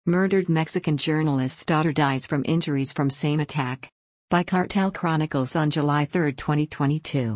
Murdered Mexican journalist's daughter dies from injuries from same attack. By Cartel Chronicles on July 3, 2022.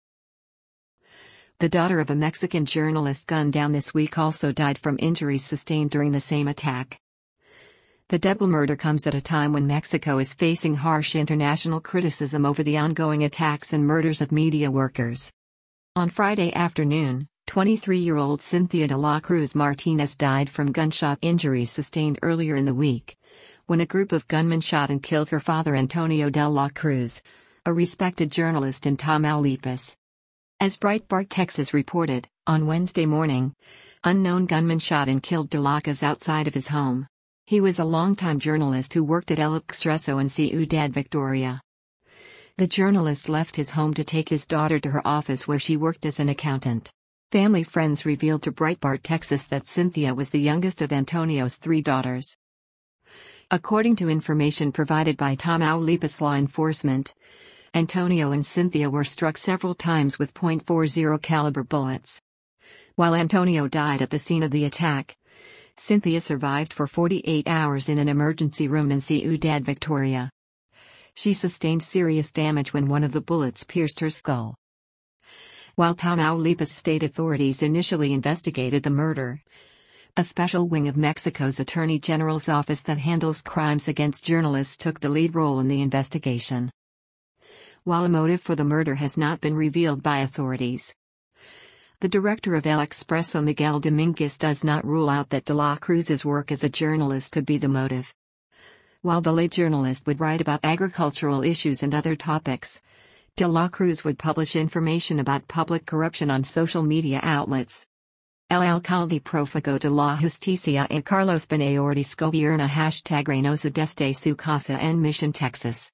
The daughter of a Mexican journalist gunned down this week also died from injuries sustained during the same attack. The double murder comes at a time when Mexico is facing harsh international criticism over the ongoing attacks and murders of media workers. On Friday afternoon, 23-year-old Cynthia de la Cruz Martinez died from gunshot injuries sustained earlier in the week, when a group of gunmen shot and killed her father Antonio de la Cruz, a respected journalist in Tamaulipas. As Breitbart Texas reported, on Wednesday morning, unknown gunmen shot and killed de la Cruz outside of his home. He was a longtime journalist who worked at El Expreso in Ciudad Victoria. The journalist left his home to take his daughter to her office where she worked as an accountant. Family friends revealed to Breitbart Texas that Cynthia was the youngest of Antonio's 3 daughters. According to information provided by Tamaulipas law enforcement, Antonio and Cynthia were struck several times with .40 caliber bullets. While Antonio died at the scene of the attack, Cynthia survived for 48 hours in an emergency room in Ciudad Victoria. She sustained serious damage when one of the bullets pierced her skull. While Tamaulipas state authorities initially investigated the murder, a special wing of Mexico's Attorney General's office that handles crimes against journalists took the lead role in the investigation. While a motive for the murder has not been revealed by authorities, the director of El Expreso Miguel Dominguez does not rule out that de la Cruz's work as a journalist could be the motive. While the late journalist would write about agricultural issues and other topics, de la Cruz would publish information about public corruption on social media outlets. El alcalde prófugo de la justicia a Carlos Bonilla Ordizco Gobierna #Reynosa desde su casa en Mission, Texas.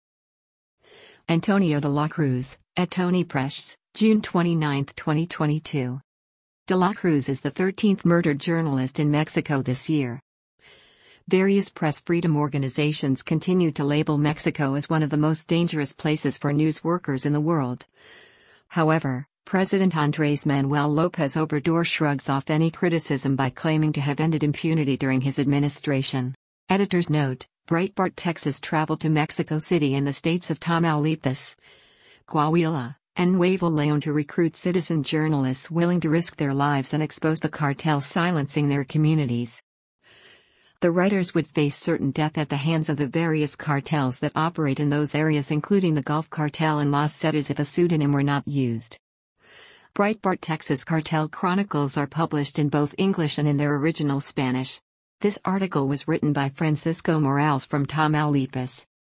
Antonio de la Cruz, at Tony Press, June 29, 2022. De la Cruz is the 13th murdered journalist in Mexico this year. Various press freedom organizations continue to label Mexico as one of the most dangerous places for news workers in the world. However, President Andrés Manuel López Obrador shrugs off any criticism by claiming to have ended impunity during his administration. Editor's note: Breitbart Texas traveled to Mexico City in the states of Tamaulipas, Coahuila, and Nuevo León to recruit citizen journalists willing to risk their lives and expose the cartels silencing their communities. The writers would face certain death at the hands of the various cartels that operate in those areas, including the Gulf Cartel and Los Zetas, if a pseudonym were not used. Breitbart Texas Cartel Chronicles are published in both English and in their original Spanish. This article was written by Francisco Morales from Tamaulipas.